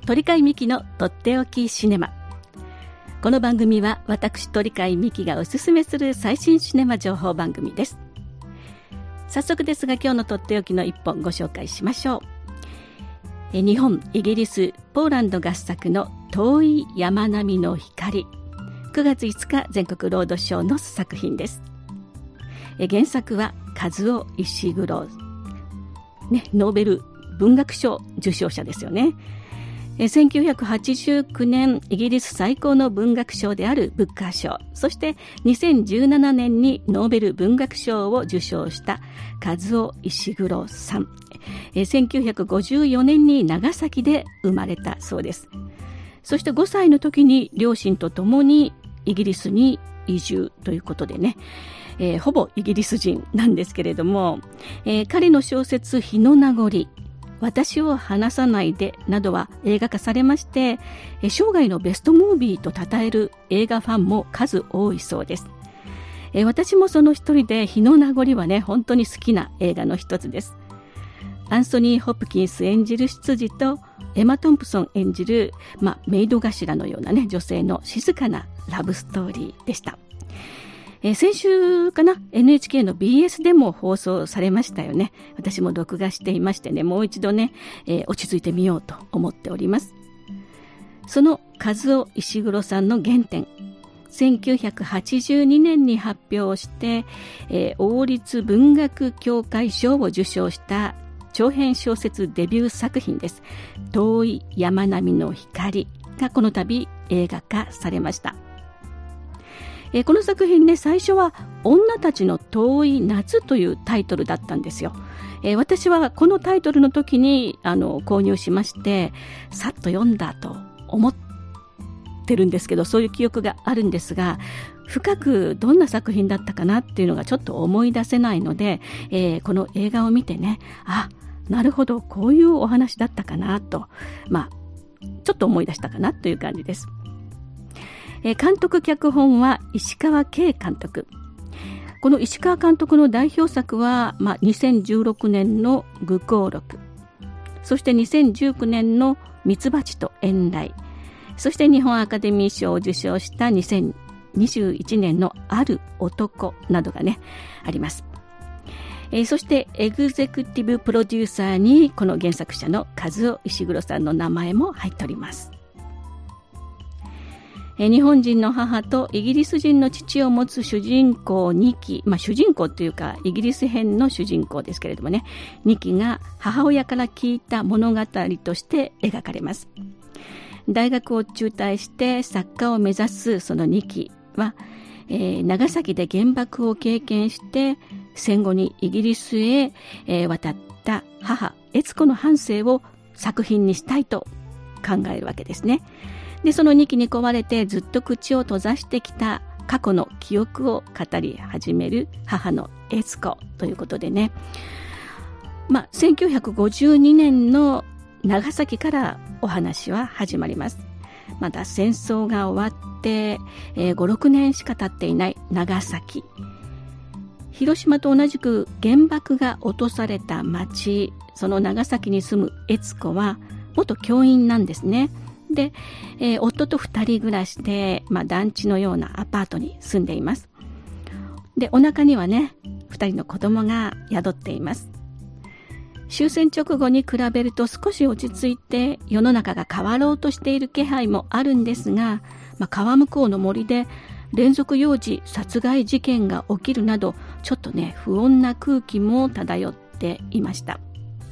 鳥飼美希のとっておきシネマ。この番組は私鳥飼美希がおすすめする最新シネマ情報番組です。早速ですが、今日のとっておきの一本ご紹介しましょう。日本、イギリス、ポーランド合作の遠い山並みの光。9月5日全国ロードショーの作品です。原作は和尾石黒、ノーベル文学賞受賞者ですよね。1989年イギリス最高の文学賞であるブッカー賞、そして2017年にノーベル文学賞を受賞した和尾石黒さん。1954年に長崎で生まれたそうです。そして5歳の時に両親と共にイギリスに移住ということでね、ほぼイギリス人なんですけれども、彼の小説日の名残、私を離さないでなどは映画化されまして、生涯のベストムービーと称える映画ファンも数多いそうです。私もその一人で、日の名残はね、本当に好きな映画の一つです。アンソニー・ホプキンス演じる執事とエマ・トンプソン演じる、メイド頭のようなね、女性の静かなラブストーリーでした。先週かな、 NHK の BS でも放送されましたよね。私も録画していましてね、もう一度ね、落ち着いてみようと思っております。その和尾石黒さんの原点、1982年に発表して、王立文学協会賞を受賞した長編小説デビュー作品です。遠い山並みの光がこの度映画化されました。この作品ね、最初は女たちの遠い夏というタイトルだったんですよ。私はこのタイトルの時に購入しまして、さっと読んだと思ってるんですけど、そういう記憶があるんですが、深くどんな作品だったかなっていうのがちょっと思い出せないので、この映画を見てね、なるほど、こういうお話だったかなと、ちょっと思い出したかなという感じです。監督脚本は石川慶監督。この石川監督の代表作は、2016年の愚行録、そして2019年のミツバチと遠雷、そして日本アカデミー賞を受賞した2021年のある男などがね、あります。そしてエグゼクティブプロデューサーにこの原作者の和尾石黒さんの名前も入っております。日本人の母とイギリス人の父を持つ主人公2期、主人公というかイギリス編の主人公ですけれどもね、2期が母親から聞いた物語として描かれます。大学を中退して作家を目指すその2期は、長崎で原爆を経験して戦後にイギリスへ、渡った母悦子の半生を作品にしたいと考えるわけですね。で、その2期に壊れてずっと口を閉ざしてきた過去の記憶を語り始める母の悦子ということでね、1952年の長崎からお話は始まります。まだ戦争が終わって、5、6年しか経っていない長崎。広島と同じく原爆が落とされた町、その長崎に住む悦子は元教員なんですね。で、夫と2人暮らしで、団地のようなアパートに住んでいます。で、お腹にはね、2人の子供が宿っています。終戦直後に比べると少し落ち着いて世の中が変わろうとしている気配もあるんですが、川向こうの森で連続幼児殺害事件が起きるなど、ちょっとね、不穏な空気も漂っていました。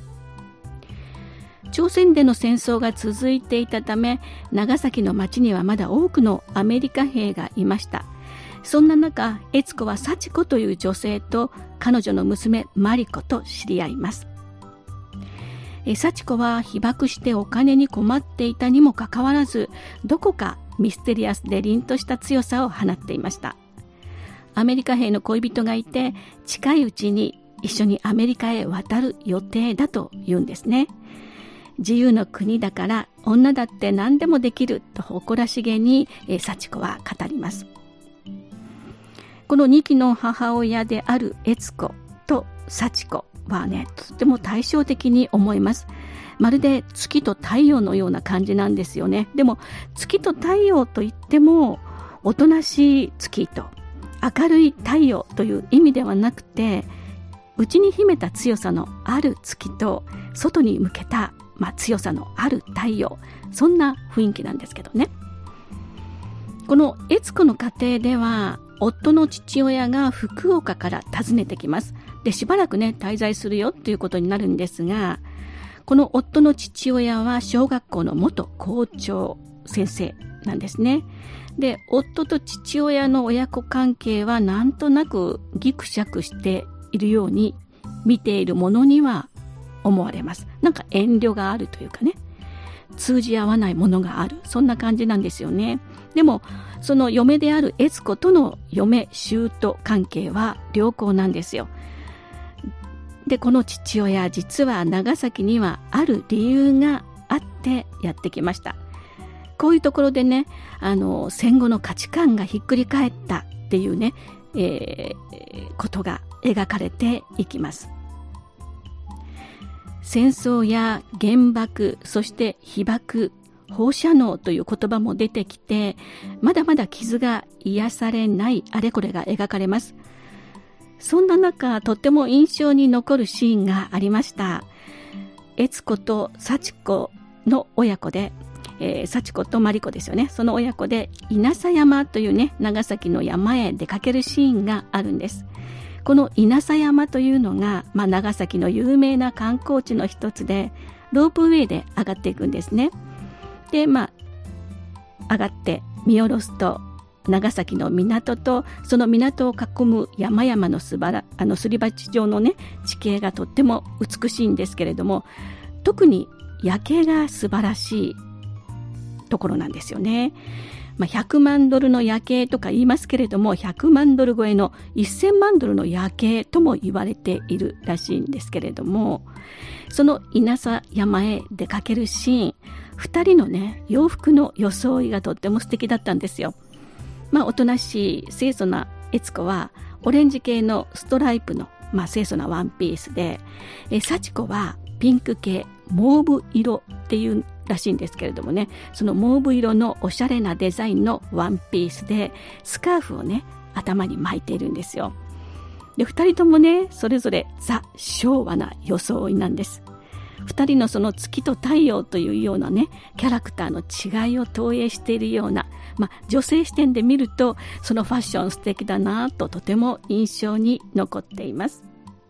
朝鮮での戦争が続いていたため、長崎の町にはまだ多くのアメリカ兵がいました。そんな中、悦子は幸子という女性と彼女の娘マリ子と知り合います。幸子は被爆してお金に困っていたにもかかわらず、どこかミステリアスで凛とした強さを放っていました。アメリカ兵の恋人がいて、近いうちに一緒にアメリカへ渡る予定だと言うんですね。自由の国だから女だって何でもできると誇らしげに幸子は語ります。この2期の母親である悦子と幸子はね、とても対照的に思います。 まるで月と太陽のような感じなんですよね。でも月と太陽といってもおとなしい月と明るい太陽という意味ではなくて、内に秘めた強さのある月と外に向けた、強さのある太陽、そんな雰囲気なんですけどね。この悦子の家庭では夫の父親が福岡から訪ねてきます。で、しばらくね滞在するよということになるんですが、この夫の父親は小学校の元校長先生なんですね。で、夫と父親の親子関係はなんとなくギクシャクしているように見ているものには思われます。なんか遠慮があるというかね、通じ合わないものがある、そんな感じなんですよね。でもその嫁である悦子との嫁姑関係は良好なんですよ。で、この父親、実は長崎にはある理由があってやってきました。こういうところでね、戦後の価値観がひっくり返ったっていうね、ことが描かれていきます。戦争や原爆、そして被爆、放射能という言葉も出てきて、まだまだ傷が癒されないあれこれが描かれます。そんな中、とっても印象に残るシーンがありました。悦子と幸子の親子で、幸子と真理子ですよね。その親子で稲佐山というね、長崎の山へ出かけるシーンがあるんです。この稲佐山というのが、長崎の有名な観光地の一つで、ロープウェイで上がっていくんですね。で、上がって見下ろすと、長崎の港とその港を囲む山々のすり鉢状のね、地形がとっても美しいんですけれども、特に夜景が素晴らしいところなんですよね。100万ドルの夜景とか言いますけれども、100万ドル超えの1000万ドルの夜景とも言われているらしいんですけれども、その稲佐山へ出かけるシーン、2人のね、洋服の装いがとっても素敵だったんですよ。おとなしい清楚な悦子はオレンジ系のストライプの、清楚なワンピースで、幸子はピンク系モーブ色っていうらしいんですけれどもね、そのモーブ色のおしゃれなデザインのワンピースでスカーフをね、頭に巻いているんですよ。で、2人ともね、それぞれザ・昭和な装いなんです。2人のその月と太陽というようなね、キャラクターの違いを投影しているような、女性視点で見るとそのファッション素敵だなと、とても印象に残っています。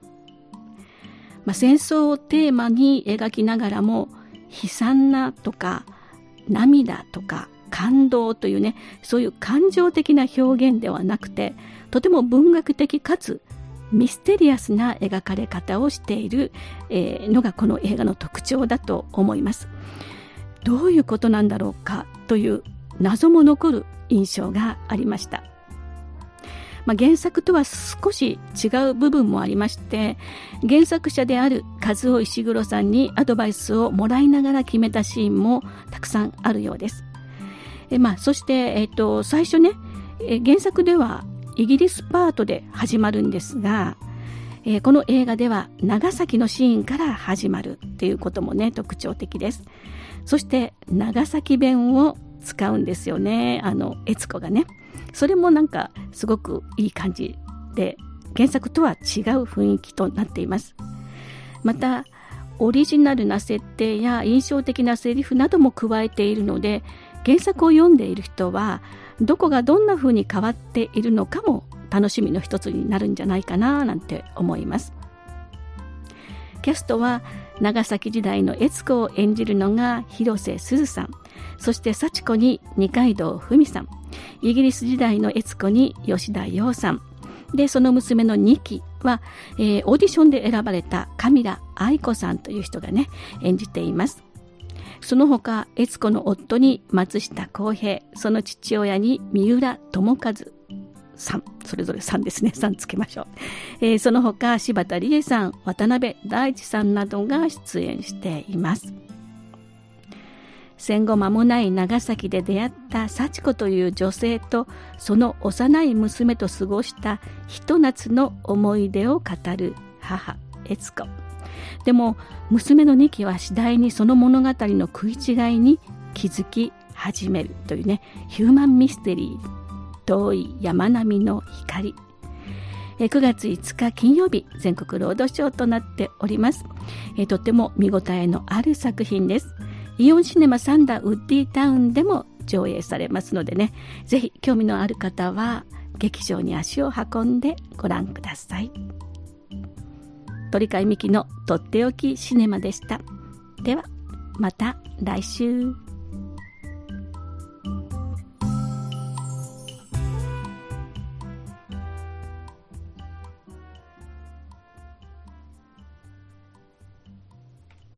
戦争をテーマに描きながらも、悲惨なとか涙とか感動というね、そういう感情的な表現ではなくて、とても文学的かつミステリアスな描かれ方をしているのがこの映画の特徴だと思います。どういうことなんだろうかという謎も残る印象がありました。原作とは少し違う部分もありまして、原作者である和尾石黒さんにアドバイスをもらいながら決めたシーンもたくさんあるようです。そして、最初ね、原作ではイギリスパートで始まるんですが、この映画では長崎のシーンから始まるっていうこともね、特徴的です。そして長崎弁を使うんですよね、悦子がね。それもなんかすごくいい感じで、原作とは違う雰囲気となっています。またオリジナルな設定や印象的なセリフなども加えているので、原作を読んでいる人はどこがどんな風に変わっているのかも楽しみの一つになるんじゃないかななんて思います。キャストは長崎時代の悦子を演じるのが広瀬すずさん、そして幸子に二階堂ふみさん、イギリス時代の悦子に吉田羊さんで、その娘の2期は、オーディションで選ばれたカミラ愛子さんという人がね、演じています。その他、悦子の夫に松下洸平、その父親に三浦友和さん、それぞれ3ですね、3つけましょう。その他、柴田理恵さん、渡辺大地さんなどが出演しています。戦後間もない長崎で出会った幸子という女性と、その幼い娘と過ごしたひと夏の思い出を語る母悦子。 でも娘のニキは次第にその物語の食い違いに気づき始めるというね、ヒューマンミステリー、遠い山並みの光。9月5日金曜日、全国ロードショーとなっております。とても見応えのある作品です。イオンシネマサンダーウッディタウンでも上映されますのでね、ぜひ興味のある方は劇場に足を運んでご覧ください。鳥飼美希のとっておきシネマでした。ではまた来週。